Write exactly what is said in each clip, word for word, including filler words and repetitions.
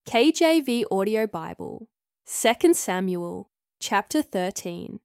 K J V Audio Bible, Second Samuel, chapter thirteen.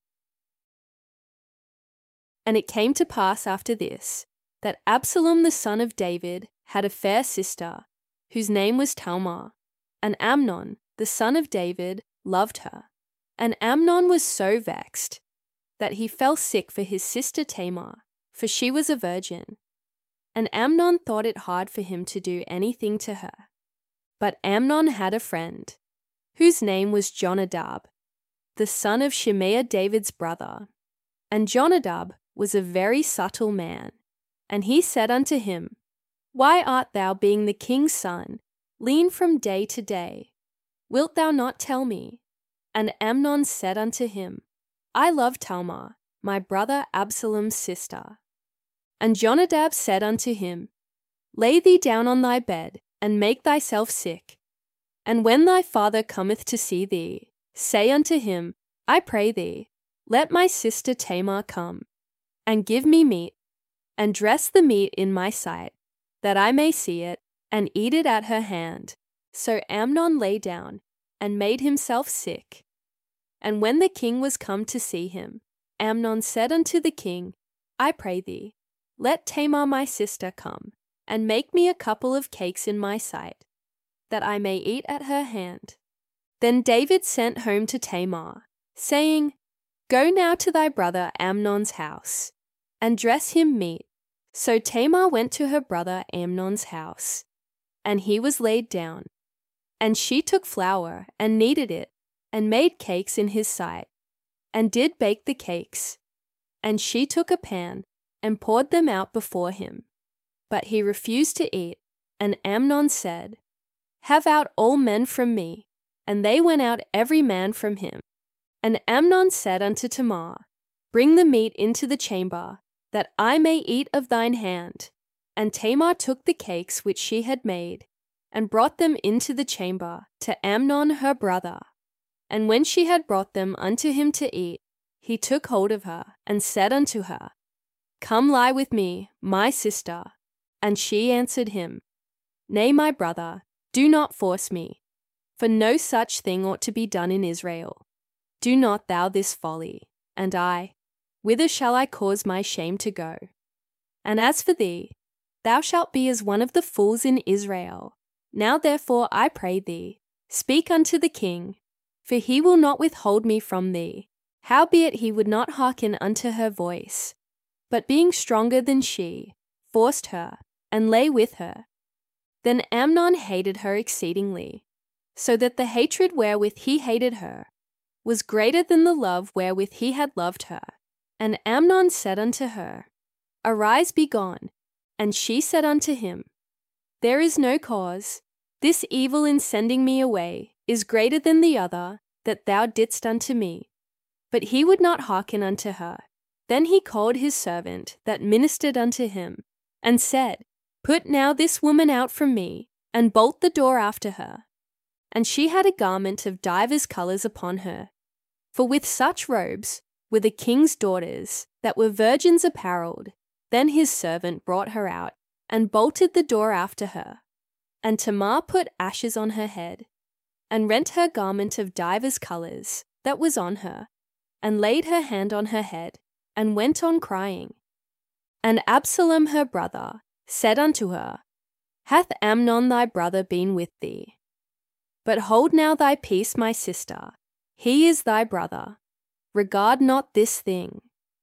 And it came to pass after this, that Absalom the son of David had a fair sister, whose name was Tamar, and Amnon the son of David loved her. And Amnon was so vexed, that he fell sick for his sister Tamar, for she was a virgin. And Amnon thought it hard for him to do anything to her. But Amnon had a friend, whose name was Jonadab, the son of Shimeah David's brother. And Jonadab was a very subtle man, and he said unto him, Why art thou, being the king's son, lean from day to day? Wilt thou not tell me? And Amnon said unto him, I love Tamar, my brother Absalom's sister. And Jonadab said unto him, Lay thee down on thy bed, and make thyself sick. And when thy father cometh to see thee, say unto him, I pray thee, let my sister Tamar come, and give me meat, and dress the meat in my sight, that I may see it, and eat it at her hand. So Amnon lay down, and made himself sick. And when the king was come to see him, Amnon said unto the king, I pray thee, let Tamar my sister come, and make me a couple of cakes in my sight, that I may eat at her hand. Then David sent home to Tamar, saying, Go now to thy brother Amnon's house, and dress him meat. So Tamar went to her brother Amnon's house, and he was laid down. And she took flour, and kneaded it, and made cakes in his sight, and did bake the cakes. And she took a pan, and poured them out before him. But he refused to eat, and Amnon said, Have out all men from me. And they went out every man from him. And Amnon said unto Tamar, Bring the meat into the chamber, that I may eat of thine hand. And Tamar took the cakes which she had made, and brought them into the chamber to Amnon her brother. And when she had brought them unto him to eat, he took hold of her, and said unto her, Come lie with me, my sister. And she answered him, Nay, my brother, do not force me, for no such thing ought to be done in Israel. Do not thou this folly, and I, whither shall I cause my shame to go? And as for thee, thou shalt be as one of the fools in Israel. Now therefore I pray thee, speak unto the king, for he will not withhold me from thee. Howbeit he would not hearken unto her voice, but being stronger than she, forced her, and lay with her. Then Amnon hated her exceedingly, so that the hatred wherewith he hated her was greater than the love wherewith he had loved her. And Amnon said unto her, Arise, be gone. And she said unto him, There is no cause. This evil in sending me away is greater than the other that thou didst unto me. But he would not hearken unto her. Then he called his servant that ministered unto him, and said, Put now this woman out from me, and bolt the door after her. And she had a garment of divers colours upon her. For with such robes were the king's daughters, that were virgins apparelled. Then his servant brought her out, and bolted the door after her. And Tamar put ashes on her head, and rent her garment of divers colours that was on her, and laid her hand on her head, and went on crying. And Absalom her brother said unto her, Hath Amnon thy brother been with thee? But hold now thy peace, my sister, he is thy brother. Regard not this thing.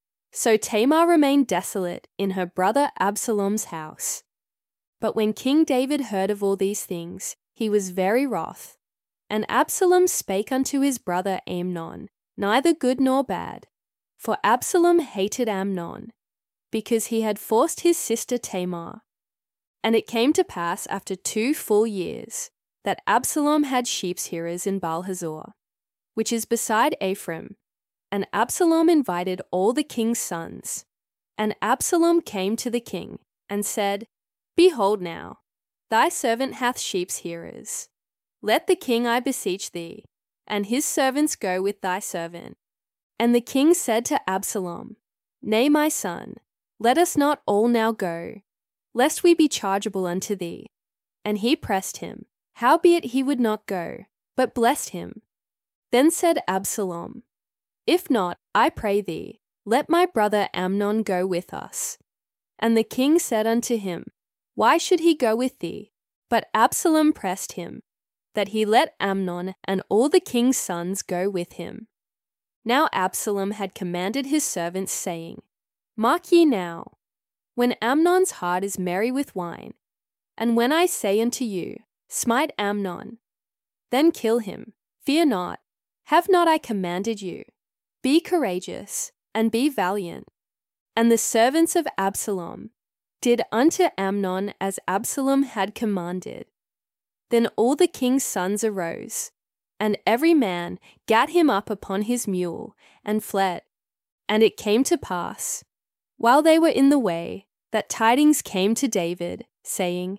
So Tamar remained desolate in her brother Absalom's house. But when King David heard of all these things, he was very wroth. And Absalom spake unto his brother Amnon, neither good nor bad. For Absalom hated Amnon, because he had forced his sister Tamar. And it came to pass after two full years, that Absalom had sheepshearers in Baalhazor, which is beside Ephraim. And Absalom invited all the king's sons. And Absalom came to the king, and said, Behold now, thy servant hath sheepshearers. Let the king, I beseech thee, and his servants go with thy servant. And the king said to Absalom, Nay, my son, let us not all now go, lest we be chargeable unto thee. And he pressed him, Howbeit he would not go, but blessed him. Then said Absalom, If not, I pray thee, let my brother Amnon go with us. And the king said unto him, Why should he go with thee? But Absalom pressed him, that he let Amnon and all the king's sons go with him. Now Absalom had commanded his servants, saying, Mark ye now, when Amnon's heart is merry with wine, and when I say unto you, Smite Amnon, then kill him, fear not, have not I commanded you? Be courageous, and be valiant. And the servants of Absalom did unto Amnon as Absalom had commanded. Then all the king's sons arose, and every man gat him up upon his mule, and fled. And it came to pass, while they were in the way, that tidings came to David, saying,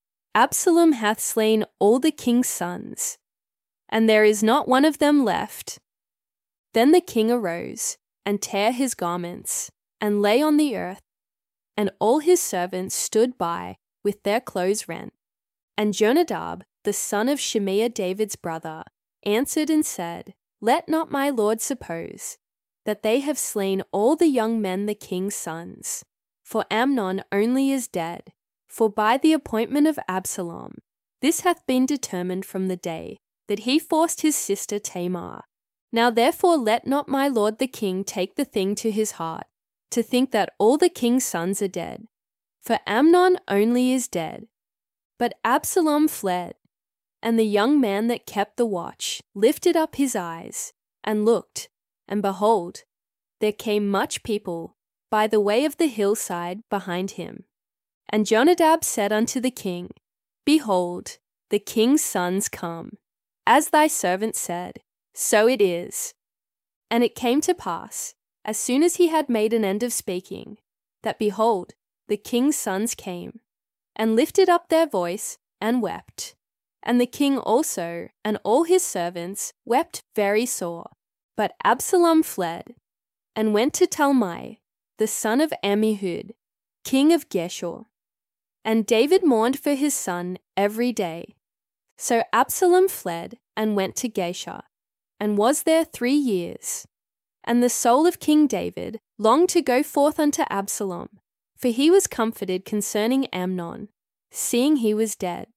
Absalom hath slain all the king's sons, and there is not one of them left. Then the king arose, and tare his garments, and lay on the earth, and all his servants stood by with their clothes rent. And Jonadab, the son of Shimea David's brother, answered and said, Let not my lord suppose that they have slain all the young men the king's sons, for Amnon only is dead, for by the appointment of Absalom this hath been determined from the day that he forced his sister Tamar. Now therefore let not my lord the king take the thing to his heart, to think that all the king's sons are dead, for Amnon only is dead. But Absalom fled, and the young man that kept the watch lifted up his eyes, and looked, and behold, there came much people by the way of the hillside behind him. And Jonadab said unto the king, Behold, the king's sons come. As thy servant said, so it is. And it came to pass, as soon as he had made an end of speaking, that behold, the king's sons came, and lifted up their voice, and wept. And the king also, and all his servants, wept very sore. But Absalom fled, and went to Talmai, the son of Ammihud, king of Geshur. And David mourned for his son every day. So Absalom fled, and went to Geshur, and was there three years. And the soul of King David longed to go forth unto Absalom, for he was comforted concerning Amnon, seeing he was dead.